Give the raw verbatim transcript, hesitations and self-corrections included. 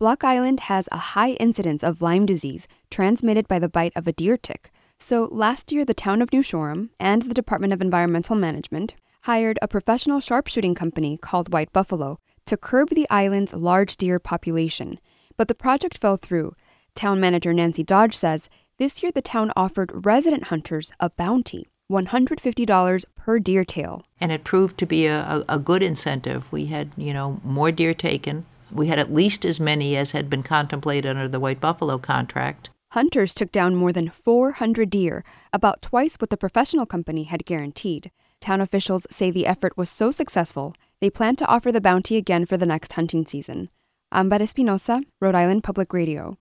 Block Island has a high incidence of Lyme disease transmitted by the bite of a deer tick. So last year, the town of New Shoreham and the Department of Environmental Management hired a professional sharpshooting company called White Buffalo to curb the island's large deer population. But the project fell through. Town manager Nancy Dodge says this year the town offered resident hunters a bounty, one hundred fifty dollars per deer tail. And it proved to be a, a, a good incentive. We had, you know, more deer taken. We had at least as many as had been contemplated under the White Buffalo contract. Hunters took down more than four hundred deer, about twice what the professional company had guaranteed. Town officials say the effort was so successful, they plan to offer the bounty again for the next hunting season. Amber Espinosa, Rhode Island Public Radio.